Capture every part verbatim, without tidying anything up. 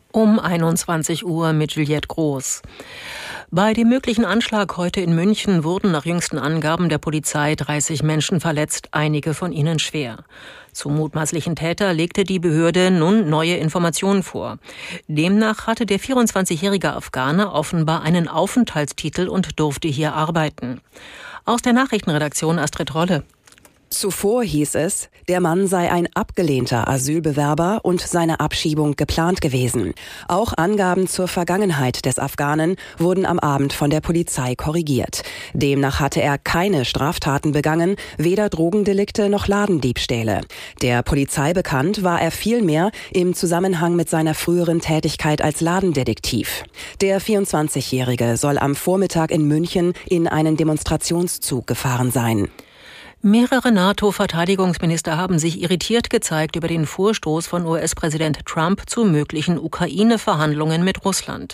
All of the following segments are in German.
Um einundzwanzig Uhr mit Juliette Groß. Bei dem möglichen Anschlag heute in München wurden nach jüngsten Angaben der Polizei dreißig Menschen verletzt, einige von ihnen schwer. Zum mutmaßlichen Täter legte die Behörde nun neue Informationen vor. Demnach hatte der vierundzwanzigjährige Afghane offenbar einen Aufenthaltstitel und durfte hier arbeiten. Aus der Nachrichtenredaktion Astrid Rolle. Zuvor hieß es, der Mann sei ein abgelehnter Asylbewerber und seine Abschiebung geplant gewesen. Auch Angaben zur Vergangenheit des Afghanen wurden am Abend von der Polizei korrigiert. Demnach hatte er keine Straftaten begangen, weder Drogendelikte noch Ladendiebstähle. Der Polizei bekannt war er vielmehr im Zusammenhang mit seiner früheren Tätigkeit als Ladendetektiv. Der vierundzwanzigjährige soll am Vormittag in München in einen Demonstrationszug gefahren sein. Mehrere NATO-Verteidigungsminister haben sich irritiert gezeigt über den Vorstoß von U S-Präsident Trump zu möglichen Ukraine-Verhandlungen mit Russland.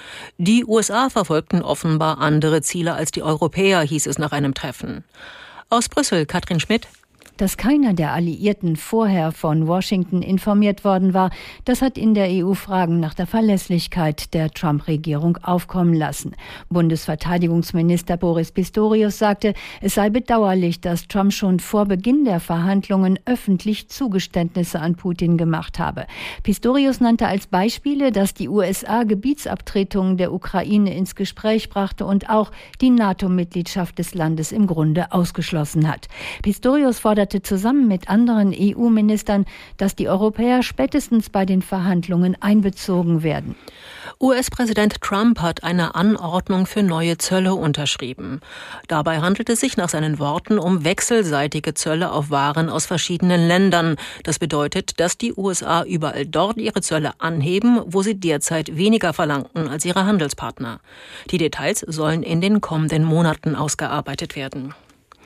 Die U S A verfolgten offenbar andere Ziele als die Europäer, hieß es nach einem Treffen. Aus Brüssel, Katrin Schmidt. Dass keiner der Alliierten vorher von Washington informiert worden war, das hat in der E U Fragen nach der Verlässlichkeit der Trump-Regierung aufkommen lassen. Bundesverteidigungsminister Boris Pistorius sagte, es sei bedauerlich, dass Trump schon vor Beginn der Verhandlungen öffentlich Zugeständnisse an Putin gemacht habe. Pistorius nannte als Beispiele, dass die U S A Gebietsabtretungen der Ukraine ins Gespräch brachte und auch die NATO-Mitgliedschaft des Landes im Grunde ausgeschlossen hat. Pistorius forderte zusammen mit anderen E U-Ministern, dass die Europäer spätestens bei den Verhandlungen einbezogen werden. U S-Präsident Trump hat eine Anordnung für neue Zölle unterschrieben. Dabei handelt es sich nach seinen Worten um wechselseitige Zölle auf Waren aus verschiedenen Ländern. Das bedeutet, dass die U S A überall dort ihre Zölle anheben, wo sie derzeit weniger verlangten als ihre Handelspartner. Die Details sollen in den kommenden Monaten ausgearbeitet werden.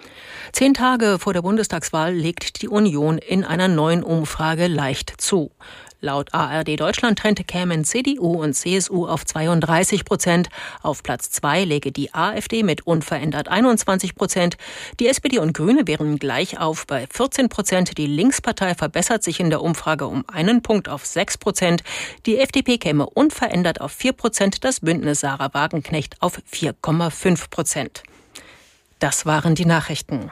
Zehn Tage vor der Bundestagswahl legt die Union in einer neuen Umfrage leicht zu. Laut A R D Deutschland Trend kämen C D U und C S U auf zweiunddreißig Prozent. Auf Platz zwei läge die AfD mit unverändert einundzwanzig Prozent. Die S P D und Grüne wären gleich auf bei vierzehn Prozent. Die Linkspartei verbessert sich in der Umfrage um einen Punkt auf sechs Prozent. Die F D P käme unverändert auf vier Prozent. Das Bündnis Sarah Wagenknecht auf vier Komma fünf Prozent. Das waren die Nachrichten.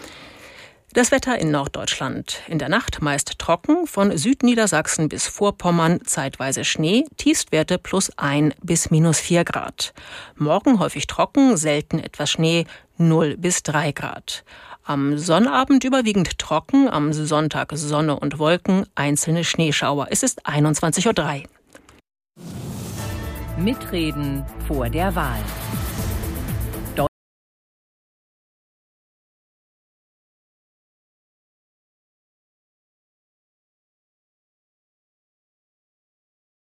Das Wetter in Norddeutschland. In der Nacht meist trocken, von Südniedersachsen bis Vorpommern zeitweise Schnee, Tiefstwerte plus ein bis minus vier Grad. Morgen häufig trocken, selten etwas Schnee, null bis drei Grad. Am Sonnabend überwiegend trocken, am Sonntag Sonne und Wolken, einzelne Schneeschauer. Es ist einundzwanzig Uhr drei. Mitreden vor der Wahl.